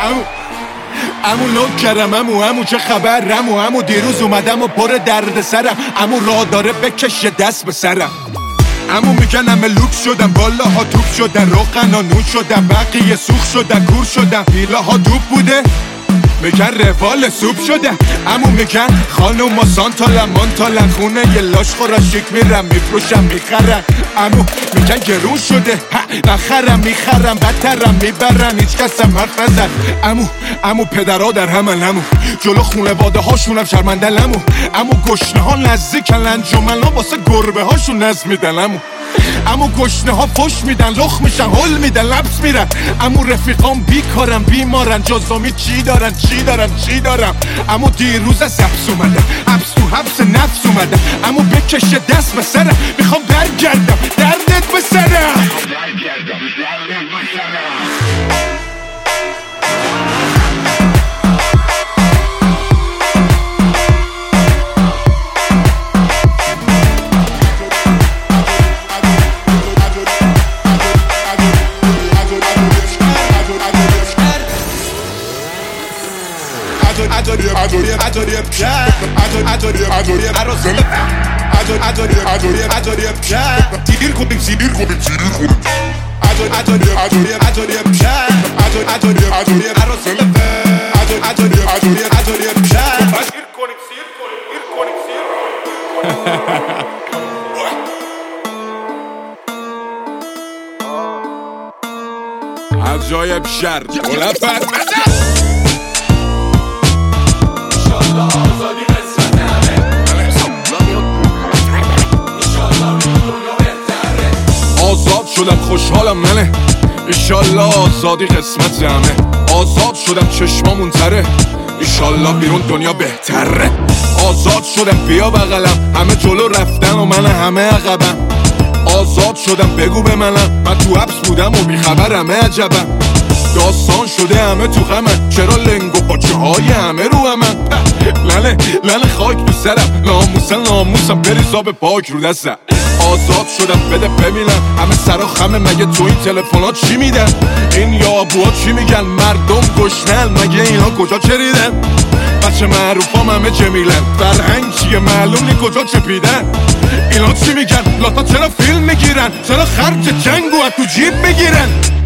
امو نوکرم امو چه خبر امو دیروز اومدم و پر درد سرم امو راه داره بکشه دست به سرم امو میگن همه لوک شدم بالاها توپ شدن روغنا نون شدم بقیه سوخ شدن کور شدم ویلاها دوب بوده میگن روال سوپ شده امو میگن خانوما سانتالن مانتالن خونه یه لاش خورا شیک میرم میفروشم میخرم امو میگن گرون شده نخرم میخرم بدترم میبرن هیچ کسم حرف نزد امو پدرها در همن امو جلو خونواده هاشونم شرمندن امو گشنه ها نزدیکن انجمن ها واسه گربه هاشون نظم میدن امو گشنه ها فش میدن لخ میشن هل میدن لبس میرن امو رفیقام بیکارن بیمارن جزامی چی دارم امو دیروز از حبس اومدم حبس تو حبس نفس اومدم امو بکشه دست به سرم میخوام برگردم دردت به سرم عجایب شر گلفر آزاد شدم خوشحالم منه ایشالله آزادی قسمت همه آزاد شدم چشمامون تره ایشالله بیرون دنیا بهتره آزاد شدم بیا بغلم همه جلو رفتن و من همه عقبم آزاد شدم بگو به منم من تو حبس بودم و بیخبرم عجبم داستان شده همه تو غمن چرا لنگ و پاچه های همه رو همن لنه خاک تو سرم ناموسم بریز آب پاک رو دستم آزاد شدم بده ببینم همه سرا خمه مگه تو این تلفنات چی میدن این یابوها چی میگن مردم گشنن مگه اینا کجا چریدن بچه معروفام همه جمیلن فرهنگ چیه معلوم نی کجا چپیدن اینا چی میگن لاتا چرا فیلم میگیرن چرا خرج جنگو از تو جیب میگیرن